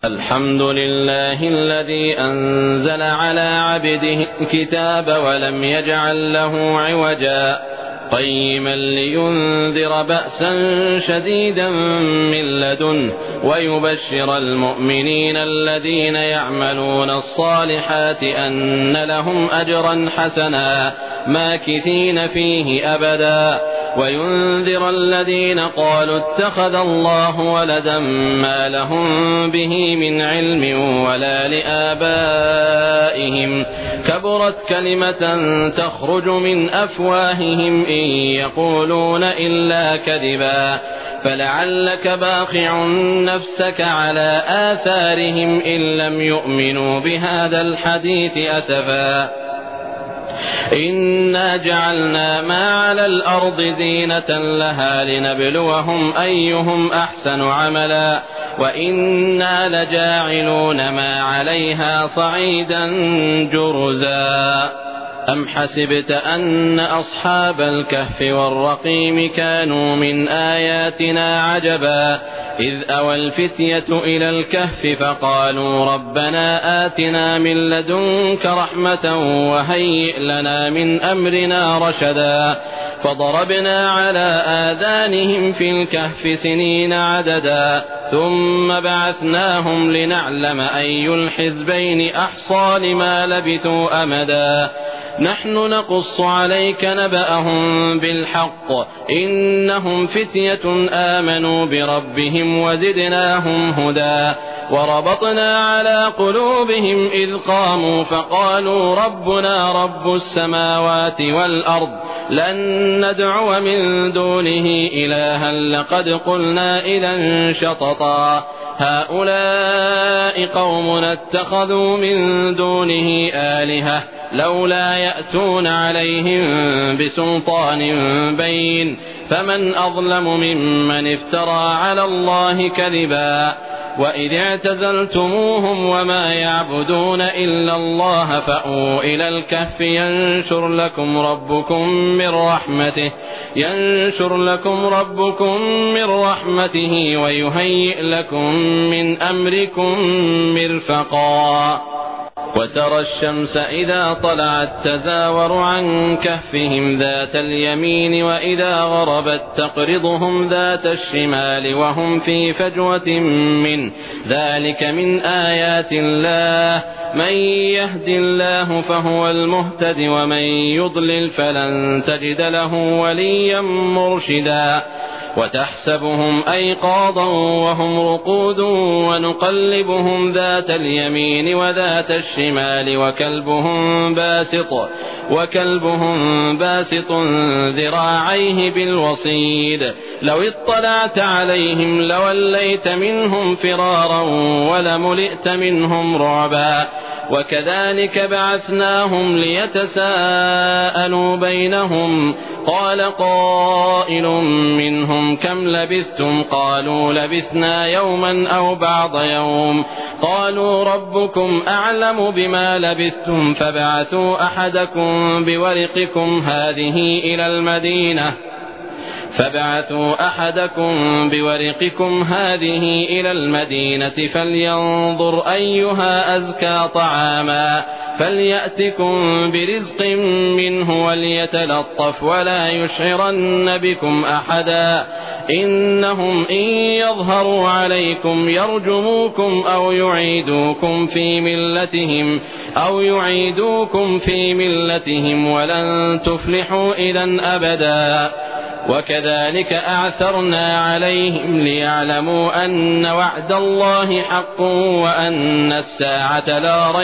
الحمد لله الذي أنزل على عبده الكتاب ولم يجعل له عوجا قيما لينذر بأسا شديدا من لدنه ويبشر المؤمنين الذين يعملون الصالحات أن لهم أجرا حسنا ماكثين فيه أبدا وينذر الذين قالوا اتخذ الله ولدا ما لهم به من علم ولا لآبائهم كبرت كلمة تخرج من أفواههم إن يقولون إلا كذبا فلعلك باخع نفسك على آثارهم إن لم يؤمنوا بهذا الحديث أسفا إنا جعلنا ما على الأرض زينة لها لنبلوهم أيهم أحسن عملا وإنا لجاعلون ما عليها صعيدا جرزا أم حسبت أن أصحاب الكهف والرقيم كانوا من آياتنا عجبا إذ أوى الفتية إلى الكهف فقالوا ربنا آتنا من لدنك رحمة وهيئ لنا من أمرنا رشدا فضربنا على آذانهم في الكهف سنين عددا ثم بعثناهم لنعلم أي الحزبين أحصى لما لبثوا أمدا نحن نقص عليك نبأهم بالحق إنهم فتية آمنوا بربهم وزدناهم هدى وربطنا على قلوبهم إذ قاموا فقالوا ربنا رب السماوات والأرض لن ندعو من دونه إلها لقد قلنا إذا شططا هؤلاء قومنا اتخذوا من دونه آلهة لولا يأتون عليهم بسلطان بين فمن أظلم ممن افترى على الله كذبا وإذ اعتزلتموهم وما يعبدون إلا الله فأووا إلى الكهف ينشر لكم ربكم من رحمته ويهيئ لكم من أمركم مرفقا وترى الشمس إذا طلعت تزاور عن كهفهم ذات اليمين وإذا غربت تقرضهم ذات الشمال وهم في فجوة منه ذلك من آيات الله من يهد الله فهو المهتد ومن يضلل فلن تجد له وليا مرشدا وتحسبهم أيقاظا وهم رقود ونقلبهم ذات اليمين وذات الشمال وكلبهم باسط ذراعيه بالوصيد لو اطلعت عليهم لوليت منهم فرارا ولملئت منهم رعبا وكذلك بعثناهم ليتساءلوا بينهم قال قائل منهم كم لبثتم قالوا لبثنا يوما أو بعض يوم قالوا ربكم أعلم بما لبثتم فابعثوا أحدكم بورقكم هذه إلى المدينة فلينظر أيها أزكى طعاما فليأتكم برزق منه وليتلطف ولا يشعرن بكم أحدا إنهم إن يظهروا عليكم يرجموكم أو يعيدوكم في ملتهم ولن تفلحوا إذا أبدا وكذلك أعثرنا عليهم ليعلموا أن وعد الله حق وأن الساعة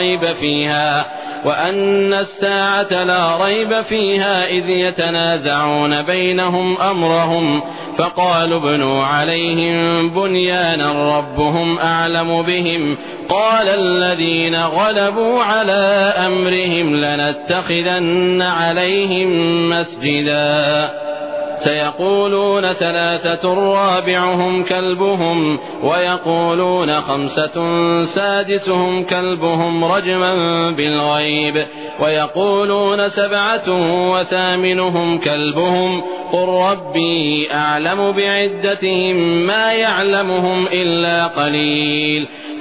لا ريب فيها إذ يتنازعون بينهم أمرهم فقالوا ابنوا عليهم بنيانا ربهم أعلم بهم قال الذين غلبوا على أمرهم لنتخذن عليهم مسجدا سيقولون 3 رابعهم كلبهم ويقولون 5 سادسهم كلبهم رجما بالغيب ويقولون 7 وثامنهم كلبهم قل ربي أعلم بعدتهم ما يعلمهم إلا قليل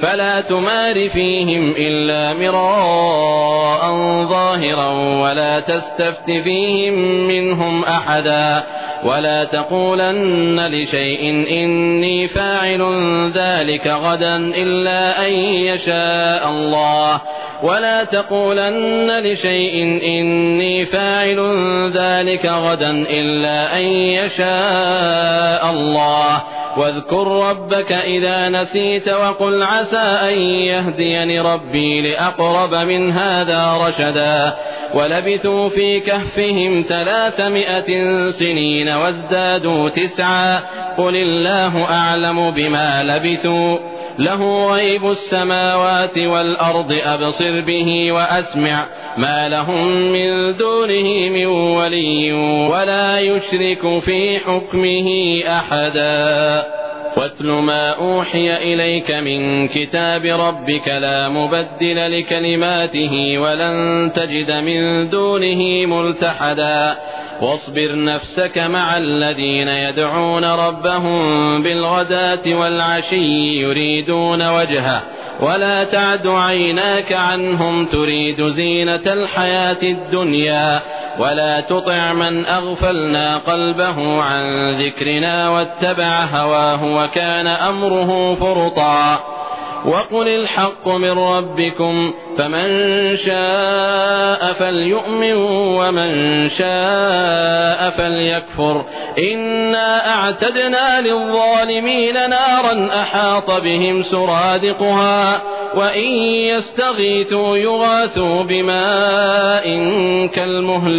فلا تمار فيهم إلا مراء ظاهرا ولا تستفت فيهم منهم أحدا ولا تقولن لشيء إني فاعل ذلك غدا إلا أن يشاء الله ولا تقولن لشيء إني فاعل ذلك غدا إلا أن يشاء الله واذكر ربك إذا نسيت وقل عسى أن يهديني ربي لأقرب من هذا رشدا ولبثوا في كهفهم 300 سنين وازدادوا 9 قل الله أعلم بما لبثوا له غيب السماوات والأرض أبصر به وأسمع ما لهم من دونه من ولي ولا يشرك في حكمه أحدا واتل ما أوحي إليك من كتاب ربك لا مبدل لكلماته ولن تجد من دونه ملتحدا واصبر نفسك مع الذين يدعون ربهم بالغداة والعشي يريدون وجهه ولا تعد عيناك عنهم تريد زينة الحياة الدنيا ولا تطع من أغفلنا قلبه عن ذكرنا واتبع هواه وكان أمره فرطا وقل الحق من ربكم فمن شاء فليؤمن ومن شاء فليكفر إنا أعتدنا للظالمين نارا أحاط بهم سرادقها وإن يستغيثوا يغاثوا بماء كالمهل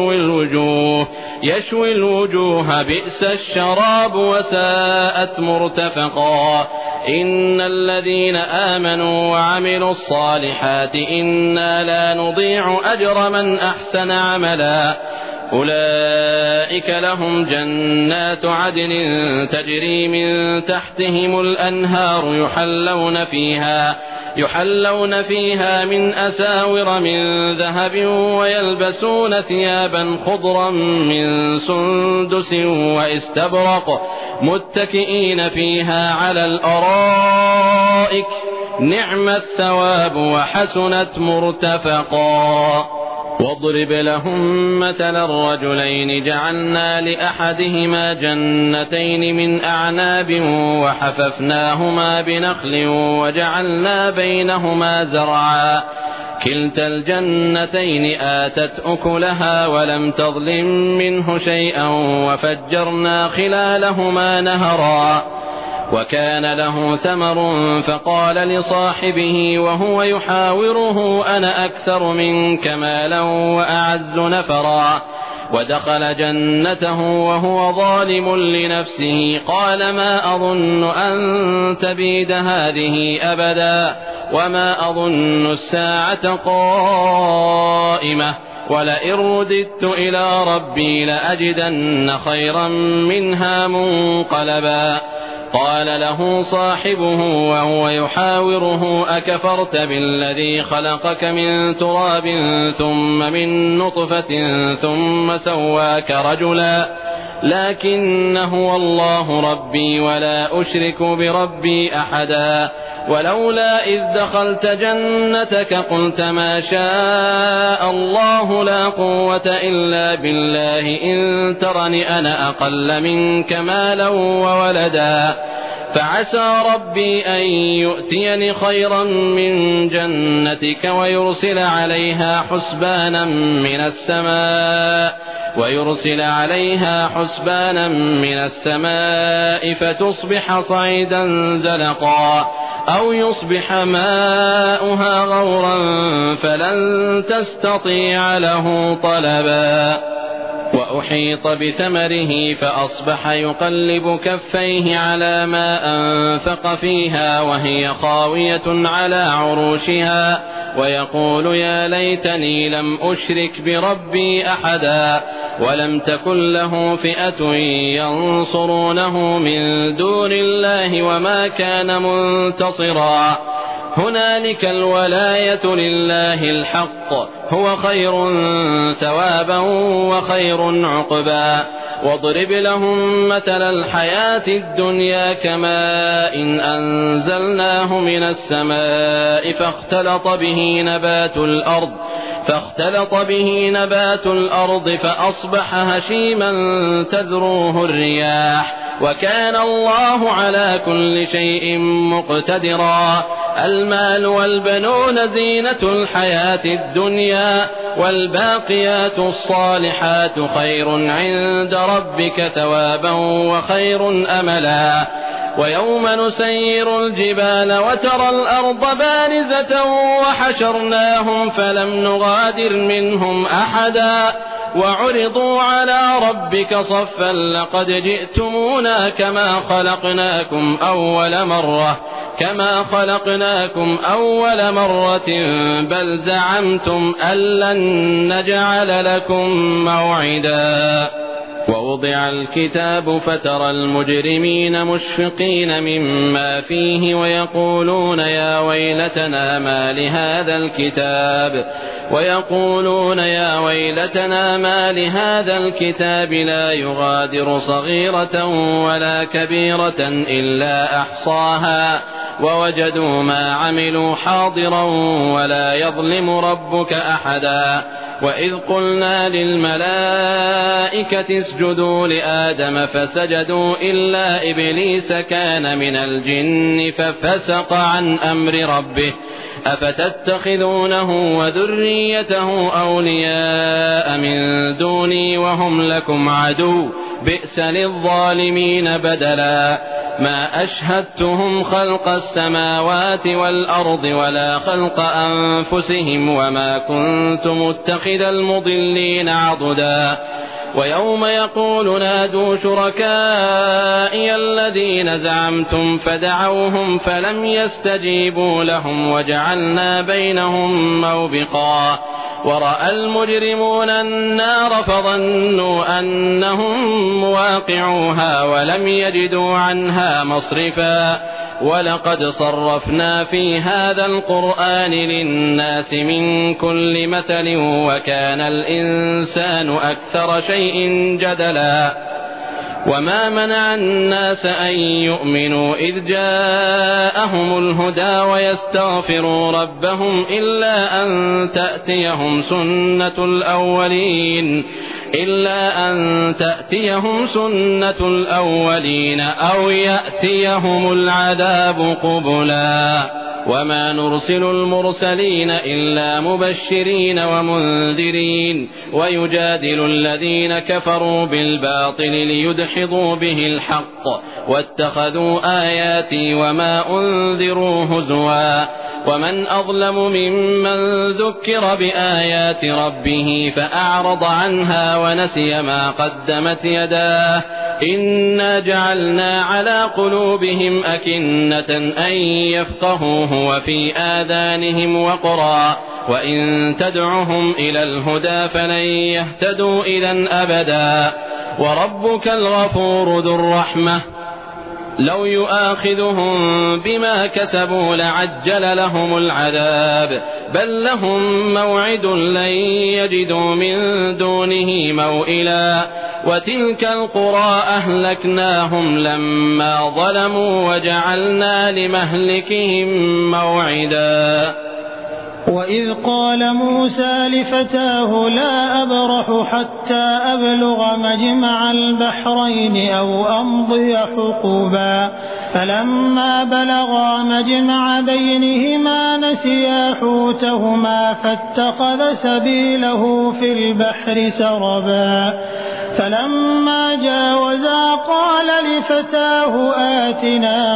يشوي الوجوه بئس الشراب وساءت مرتفقا إن الذين آمنوا وعملوا الصالحات إنا لا نضيع أجر من أحسن عملا أولئك لهم جنات عدن تجري من تحتهم الأنهار يحلون فيها من أساور من ذهب ويلبسون ثيابا خضرا من سندس واستبرق متكئين فيها على الأرائك نعم الثواب وحسنت مرتفقا واضرب لهم مثلا الرجلين جعلنا لأحدهما جنتين من أعناب وحففناهما بنخل وجعلنا بينهما زرعا كلتا الجنتين آتت أكلها ولم تظلم منه شيئا وفجرنا خلالهما نهرا وكان له ثمر فقال لصاحبه وهو يحاوره أنا أكثر منك مالا وأعز نفرا ودخل جنته وهو ظالم لنفسه قال ما أظن أن تبيد هذه أبدا وما أظن الساعة قائمة ولئن رددت إلى ربي لأجدن خيرا منها منقلبا قال له صاحبه وهو يحاوره أكفرت بالذي خلقك من تراب ثم من نطفة ثم سواك رجلا لكن هو الله ربي ولا أشرك بربي أحدا ولولا إذ دخلت جنتك قلت ما شاء الله لا قوة إلا بالله إن ترني أنا أقل منك مالا وولدا فعسى ربي أن يؤتيني خيرا من جنتك ويرسل عليها حسبانا من السماء فتصبح صعيدا زلقا أو يصبح ماؤها غورا فلن تستطيع له طلبا وأحيط بثمره فأصبح يقلب كفيه على ما أنفق فيها وهي خاوية على عروشها ويقول يا ليتني لم أشرك بربي أحدا ولم تكن له فئة ينصرونه من دون الله وما كان منتصرا هنالك الولاية لله الحق هو خير ثوابا وخير عقبا واضرب لهم مثل الحياة الدنيا كماء إن أنزلناه من السماء فاختلط به نبات الأرض فأصبح هشيما تذروه الرياح وكان الله على كل شيء مقتدرا. المال والبنون زينة الحياة الدنيا والباقيات الصالحات خير عند ربك ثوابا وخير أملا. ويوم نسير الجبال وترى الأرض بارزة وحشرناهم فلم نغادر منهم أحدا وعرضوا على ربك صفا لقد جئتمونا كما خلقناكم أول مرة بل زعمتم أن لن نجعل لكم موعدا. ووضع الكتاب فترى المجرمين مشفقين مما فيه ويقولون يا ويلتنا ما لهذا الكتاب لا يغادر صغيرة ولا كبيرة إلا أحصاها ووجدوا ما عملوا حاضرا ولا يظلم ربك أحدا. وإذ قلنا للملائكة اسجدوا لآدم فسجدوا إلا إبليس كان من الجن ففسق عن أمر ربه أفتتخذونه وذريته أولياء من دوني وهم لكم عدو بئس للظالمين بدلا. ما أشهدتهم خلق السماوات والأرض ولا خلق أنفسهم وما كنت متخذ المضلين عضدا. ويوم يقول نادوا شركائي الذين زعمتم فدعوهم فلم يستجيبوا لهم وجعلنا بينهم موبقا. ورأى المجرمون النار فظنوا أنهم مواقعوها ولم يجدوا عنها مصرفا. ولقد صرفنا في هذا القرآن للناس من كل مثل وكان الإنسان أكثر شيء جدلا. وما منع الناس أن يؤمنوا إذ جاءهم الهدى ويستغفروا ربهم إلا أن تأتيهم سنة الأولين أو يأتيهم العذاب قبلا. وما نرسل المرسلين إلا مبشرين ومنذرين ويجادل الذين كفروا بالباطل ليدحضوا به الحق واتخذوا آياتي وما أنذروا هزوا. ومن أظلم ممن ذكر بآيات ربه فأعرض عنها ونسي ما قدمت يداه إنا جعلنا على قلوبهم أكنة أن يفقهوه وفي آذانهم وقرا وإن تدعهم إلى الهدى فلن يهتدوا إذا أبدا. وربك الغفور ذو الرحمة لو يؤاخذهم بما كسبوا لعجل لهم العذاب بل لهم موعد لن يجدوا من دونه موئلا. وتلك القرى أهلكناهم لما ظلموا وجعلنا لمهلكهم موعدا. وإذ قال موسى لفتاه لا أبرح حتى أبلغ مجمع البحرين أو أمضي حقبا فلما بلغا مجمع بينهما نسيا حوتهما فاتخذ سبيله في البحر سربا. فلما جاوزا قال لفتاه آتنا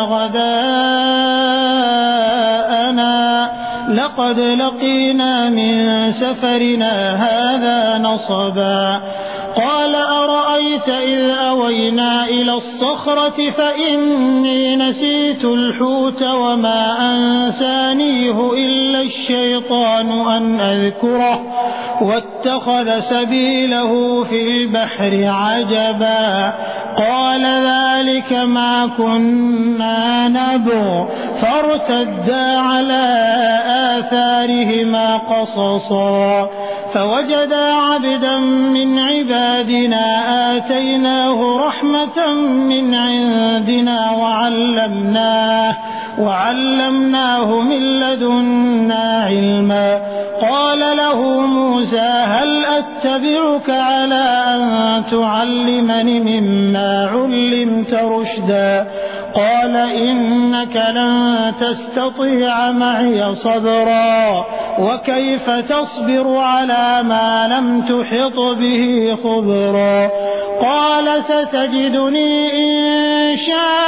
غداءنا لقد لقينا من سفرنا هذا نصبا. قال أرأيت إذ أوينا إلى الصخرة فإني نسيت الحوت وما أنسانيه إلا الشيطان أن أذكره واتخذ سبيله في البحر عجبا. قال ذلك ما كنا نبغ فارتدا على آثارهما قصصا فوجدا عبدا من عبادنا آتيناه رحمة من عندنا وعلمناه من لدنا علما قال له موسى هل أتبعك على أن تعلمني مما علمت رشدا قال إنك لن تستطيع معي صبرا وكيف تصبر على ما لم تحط به خبرا قال ستجدني إن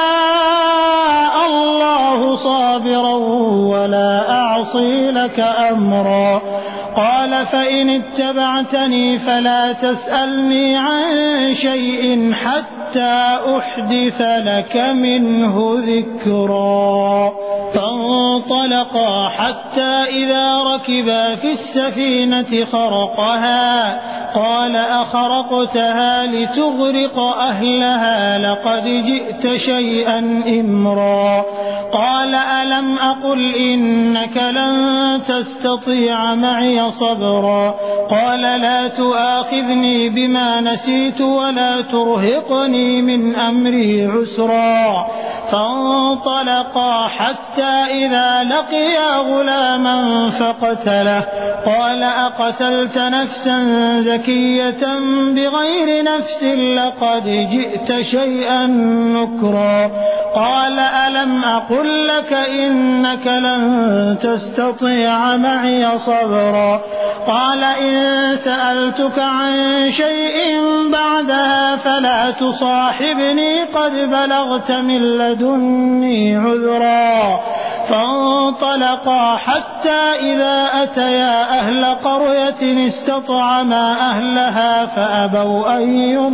شاء الله صابرا ولا أعصي لك أمرا قال فإن اتبعتني فلا تسألني عن شيء حتى أحدث لك منه ذكرا فانطلقا حتى إذا ركبا في السفينة خرقها قال أخرقتها لتغرق أهلها لقد جئت شيئا إمرا قال ألم أقل إنك لن تستطيع معي صبرا قال لا تؤاخذني بما نسيت ولا ترهقني من أمري عسرا فانطلقا حتى إذا لقيا غلاما فقتله قال أقتلت نفسا زكية بغير نفس لقد جئت شيئا نكرا قال ألم أقل لك إنك لن تستطيع معي صبرا قال إن سألتك عن شيء بعدها فلا تصاحبني قد بلغت من لدني عذرا فانطلقا حتى إذا أتيا أهل قرية استطعما أهلها فأبوا أن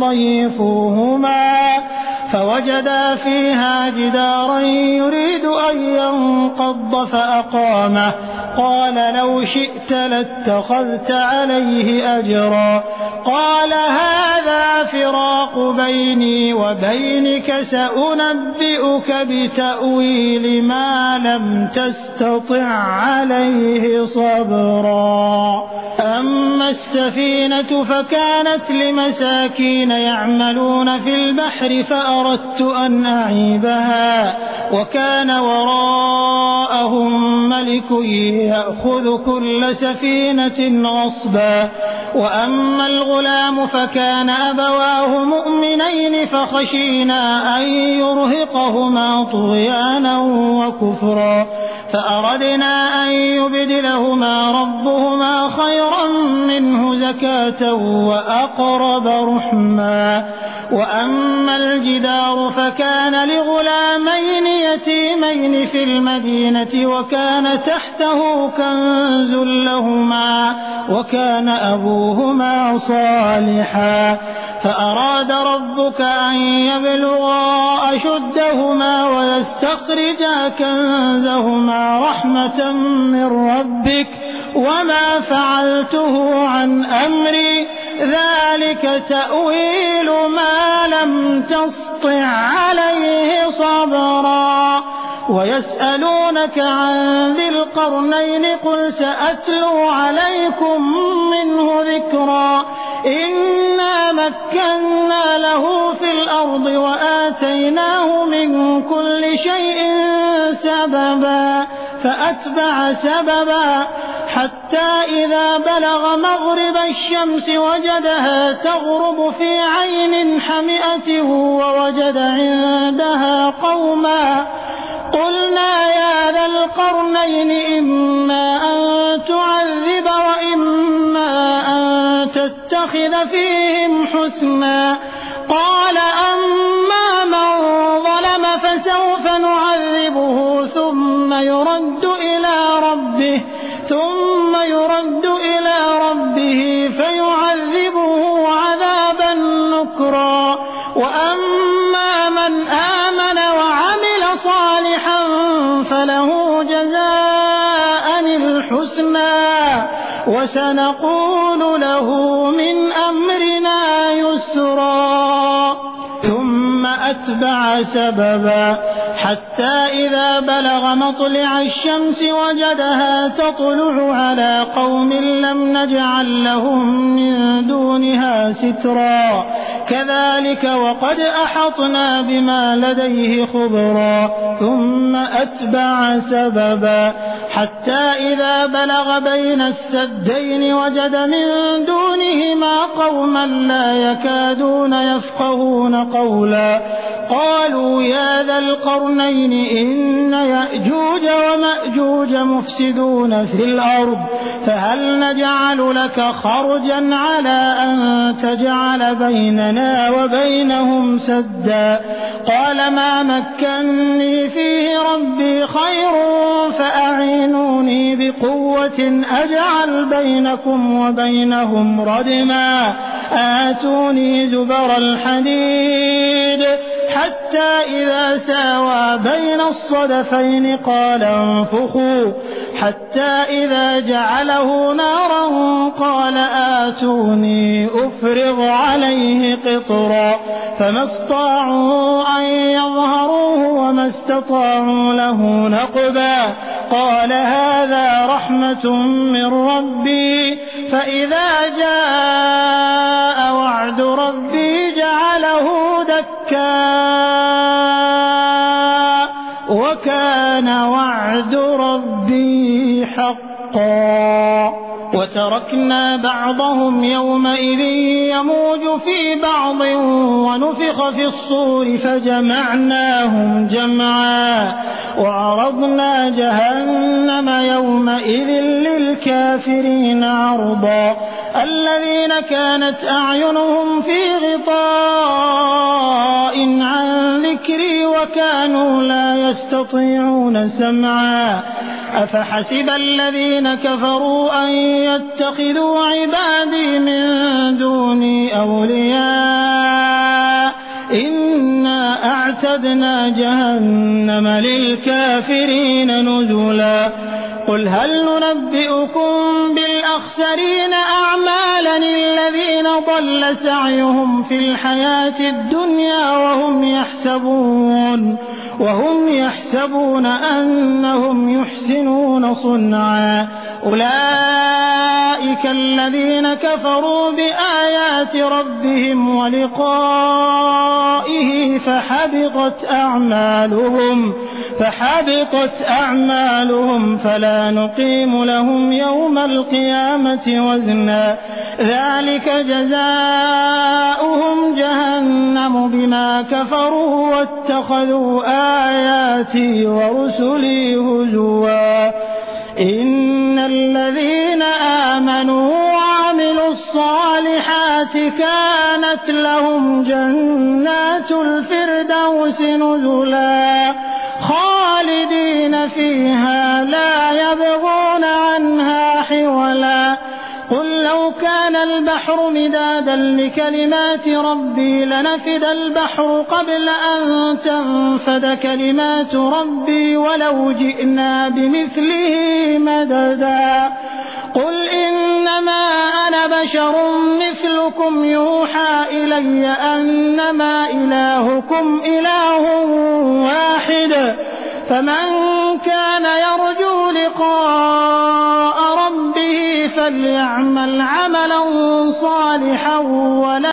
يضيفوهما فوجدا فيها جدارا يريد أن ينقض فأقامه قال لو شئت لاتخذت عليه أجرا قال هذا فراق بيني وبينك سأنبئك بتأويل ما لم تستطع عليه صبرا أما السفينة فكانت لمساكين يعملون في البحر فأردت أن أعيبها وكان وراءهم ملك يأخذ كل سفينة غصبا وأما الغلام فكان أبواه مؤمنين فخشينا أن يرهقهما طغيانا وكفرا فأردنا أن يبدلهما ربهما خيرا منه زكاة وأقرب رحما وأما الجدار فكان لغلامين يتيمين في المدينة وكان تحته كنز لهما وكان أبوهما صالحا فأراد ربك أن يبلغا أشدهما ويستخرجا كنزهما رحمة من ربك وما فعلته عن أمري ذلك تأويل ما لم تسطع عليه صبرا ويسألونك عن ذي القرنين قل سأتلو عليكم منه ذكرا إنا مكنا له في الأرض وآتيناه من كل شيء سببا فأتبع سببا حتى إذا بلغ مغرب الشمس وجدها تغرب في عين حمئة ووجد عندها قوما قلنا يا ذا القرنين إما أن تعذب وإما أن تتخذ فيهم حسنا قال أما من ظلم فسوف نعذبه ثم يرد إلى ربه فيعذبه عذابا نكرا وأما من آمن وعمل صالحا فله جزاء الحسنى وسنقول له من أمرنا يسرا ثم أتبع سببا حتى إذا بلغ مطلع الشمس وجدها تطلع على قوم لم نجعل لهم من دونها سترا كذلك وقد أحطنا بما لديه خبرا ثم أتبع سببا حتى إذا بلغ بين السدين وجد من دونهما قوما لا يكادون يفقهون قولا قالوا يا ذا القرنين إن يأجوج ومأجوج مفسدون في الأرض فهل نجعل لك خرجا على أن تجعل بيننا وبينهم سدا قال ما مكني فيه ربي خير فأعينوني بقوة أجعل بينكم وبينهم ردما آتوني زبر الحديد حتى إذا ساوى بين الصدفين قال انفخوا حتى إذا جعله نارا قال آتوني أفرغ عليه قطرا فما استطاعوا أن يظهروه وما استطاعوا له نقبا قال هذا رحمة من ربي فإذا جاء وعد ربي جعله دكا وكان وعد ربي حقا وتركنا بعضهم يومئذ يموج في بعض ونفخ في الصور فجمعناهم جمعا وعرضنا جهنم يومئذ للكافرين عرضا الذين كانت أعينهم في غطاء عن ذكري وكانوا لا يستطيعون سمعا أفحسب الذين كفروا أن يتخذوا عبادي من دوني أولياء إنا أعتدنا جهنم للكافرين نزلا قل هل ننبئكم بالأخسرين أعمالا الذين ضل سعيهم في الحياة الدنيا وهم يحسبون أنهم يحسنون صنعا أولئك الذين كفروا بآيات ربهم ولقائه فحبطت أعمالهم فلا نقيم لهم يوم القيامة وزنا ذلك جزاؤهم جهنم بما كفروا واتخذوا آياتي ورسلي هزوا إن الذين آمنوا وعملوا الصالحات كانت لهم جنات الفردوس نزلا خالدين فيها لا يبغون عنها حولا قل لو كان البحر مدادا لكلمات ربي لنفد البحر قبل أن تنفد كلمات ربي ولو جئنا بمثله مددا قل إنما أنا بشر مثلكم يوحى إلي أنما إلهكم إله واحد فمن كان يرجو لقاء ربه فليعمل عملا صالحا ولا